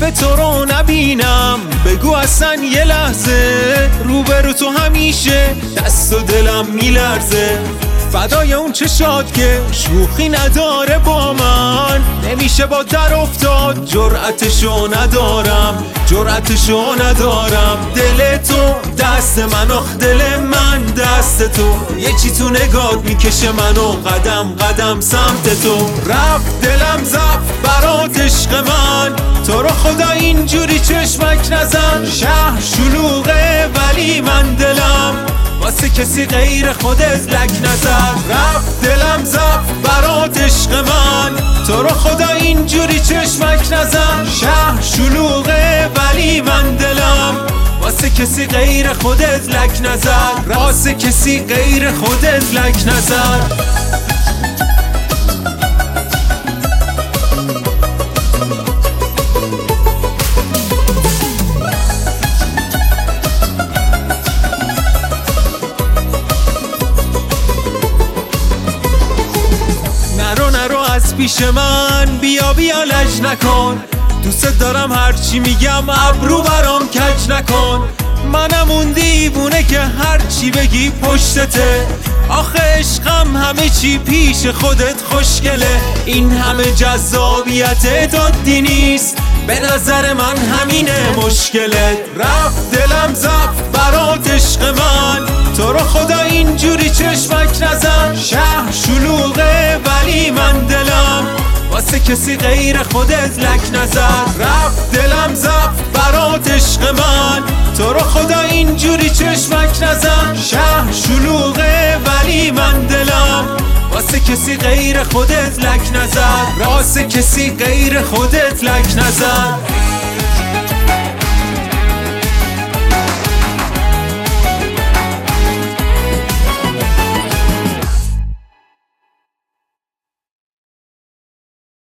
دیگه تو رو نبینم. بگو اصلا یه لحظه روبرو تو همیشه دست و دلم میلرزه. فدای اون چشات که شوخی نداره با من، نمیشه با در افتاد جرأتشو ندارم، جرأتشو ندارم. دل تو دست من، آخ دل من دست تو، یه چی تو نگات میکشه منو قدم قدم سمت تو. رفت دلم زفت برات عشق من، تو رو خدا اینجوری چشمک نزن. شهر شلوغه ولی من دلم واسه کسی غیر خودت لک نزد. رفت دلم زفت برات عشق من، تو رو خدا اینجوری چشمک نزن. شهر شلوغه ولی من دلم واسه کسی غیر خودت لک نزد، واسه کسی غیر خودت لک نزد. نرو از پیش من، بیا بیا لج نکن. دوست دارم هرچی میگم ابرو برام کج نکن. منم اون دیوونه که هرچی بگی پشتته. آخه عشقم همه چی پیش خودت خوشگله. این همه جذابیت عادی نیست، به نظر من همینه مشکلت. رفت دلم زفت برات عشق من، تو رو خدا اینجوری چشمک نزن. شهر شلوغه ولی من دلم واسه کسی غیر خودت لک نزد. رفت دلم زفت برات عشق من، تو رو خدا اینجوری چشمک نزن. شهر شلوغه ولی من دلم واسه کسی غیر خودت لک نزد، واسه کسی غیر خودت لک نزد.